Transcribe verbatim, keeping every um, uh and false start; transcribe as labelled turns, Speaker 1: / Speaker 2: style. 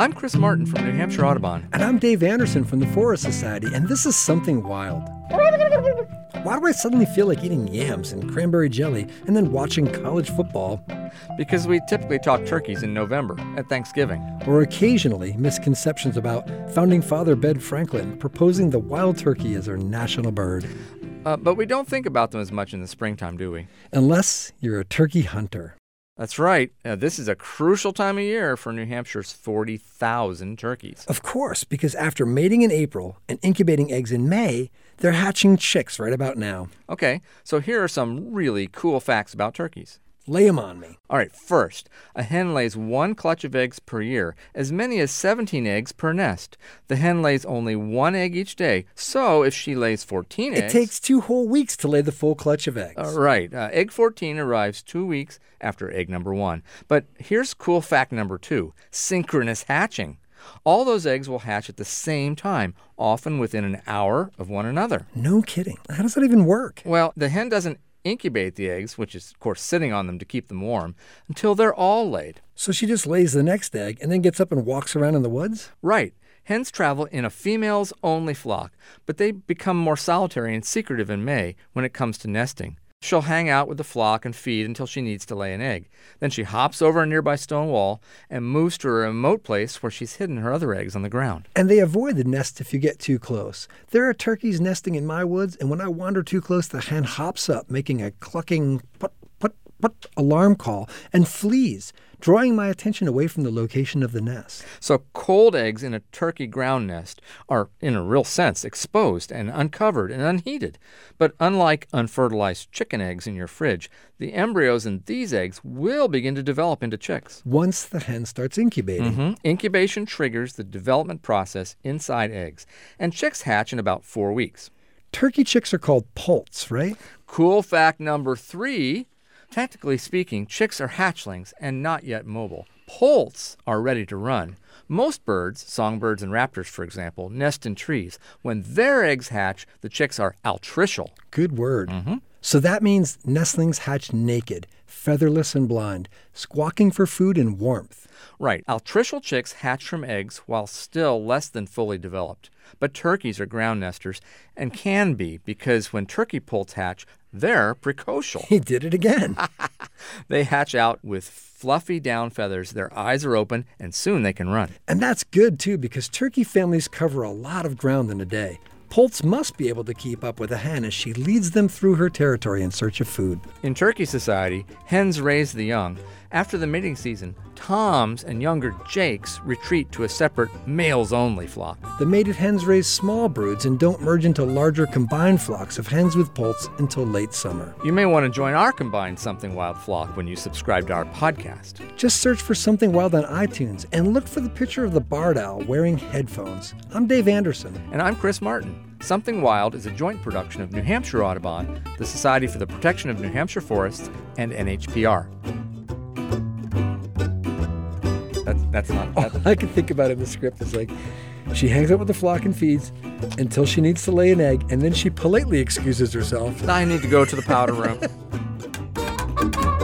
Speaker 1: I'm Chris Martin from New Hampshire Audubon.
Speaker 2: And I'm Dave Anderson from the Forest Society, and this is Something Wild. Why do I suddenly feel like eating yams and cranberry jelly and then watching college football?
Speaker 1: Because we typically talk turkeys in November at Thanksgiving.
Speaker 2: Or occasionally misconceptions about Founding Father Ben Franklin proposing the wild turkey as our national bird.
Speaker 1: Uh, but we don't think about them as much in the springtime, do we?
Speaker 2: Unless you're a turkey hunter.
Speaker 1: That's right. Uh, this is a crucial time of year for New Hampshire's forty thousand turkeys.
Speaker 2: Of course, because after mating in April and incubating eggs in May, they're hatching chicks right about now.
Speaker 1: Okay, so here are some really cool facts about turkeys.
Speaker 2: Lay 'em on me.
Speaker 1: All right, first, a hen lays one clutch of eggs per year, as many as seventeen eggs per nest. The hen lays only one egg each day, so if she lays fourteen
Speaker 2: It
Speaker 1: eggs...
Speaker 2: It takes two whole weeks to lay the full clutch of eggs.
Speaker 1: Uh, right. Uh, egg fourteen arrives two weeks after egg number one. But here's cool fact number two, synchronous hatching. All those eggs will hatch at the same time, often within an hour of one another.
Speaker 2: No kidding. How does that even work?
Speaker 1: Well, the hen doesn't incubate the eggs, which is, of course, sitting on them to keep them warm, until they're all laid.
Speaker 2: So she just lays the next egg and then gets up and walks around in the woods?
Speaker 1: Right. Hens travel in a females-only flock, but they become more solitary and secretive in May when it comes to nesting. She'll hang out with the flock and feed until she needs to lay an egg. Then she hops over a nearby stone wall and moves to a remote place where she's hidden her other eggs on the ground.
Speaker 2: And they avoid the nest if you get too close. There are turkeys nesting in my woods, and when I wander too close, the hen hops up, making a clucking put, put, put alarm call, and flees, drawing my attention away from the location of the nest.
Speaker 1: So cold eggs in a turkey ground nest are, in a real sense, exposed and uncovered and unheated. But unlike unfertilized chicken eggs in your fridge, the embryos in these eggs will begin to develop into chicks.
Speaker 2: Once the hen starts incubating.
Speaker 1: Mm-hmm. Incubation triggers the development process inside eggs, and chicks hatch in about four weeks.
Speaker 2: Turkey chicks are called poults, right?
Speaker 1: Cool fact number three. Technically speaking, chicks are hatchlings and not yet mobile. Poults are ready to run. Most birds, songbirds and raptors, for example, nest in trees. When their eggs hatch, the chicks are altricial.
Speaker 2: Good word.
Speaker 1: Mm-hmm.
Speaker 2: So that means nestlings hatch naked, featherless and blind, squawking for food and warmth.
Speaker 1: Right. Altricial chicks hatch from eggs while still less than fully developed. But turkeys are ground nesters and can be because when turkey poults hatch, they're precocial.
Speaker 2: He did it again.
Speaker 1: They hatch out with fluffy down feathers. Their eyes are open, and soon they can run.
Speaker 2: And that's good, too, because turkey families cover a lot of ground in a day. Poults must be able to keep up with a hen as she leads them through her territory in search of food.
Speaker 1: In turkey society, hens raise the young. After the mating season, toms and younger jakes retreat to a separate males-only flock.
Speaker 2: The mated hens raise small broods and don't merge into larger combined flocks of hens with poults until late summer.
Speaker 1: You may want to join our combined Something Wild flock when you subscribe to our podcast.
Speaker 2: Just search for Something Wild on iTunes and look for the picture of the barred owl wearing headphones. I'm Dave Anderson.
Speaker 1: And I'm Chris Martin. Something Wild is a joint production of New Hampshire Audubon, the Society for the Protection of New Hampshire Forests, and N H P R. That's, that's not... That's...
Speaker 2: All I can think about in the script is like, she hangs out with the flock and feeds until she needs to lay an egg, and then she politely excuses herself.
Speaker 1: I need to go to the powder room.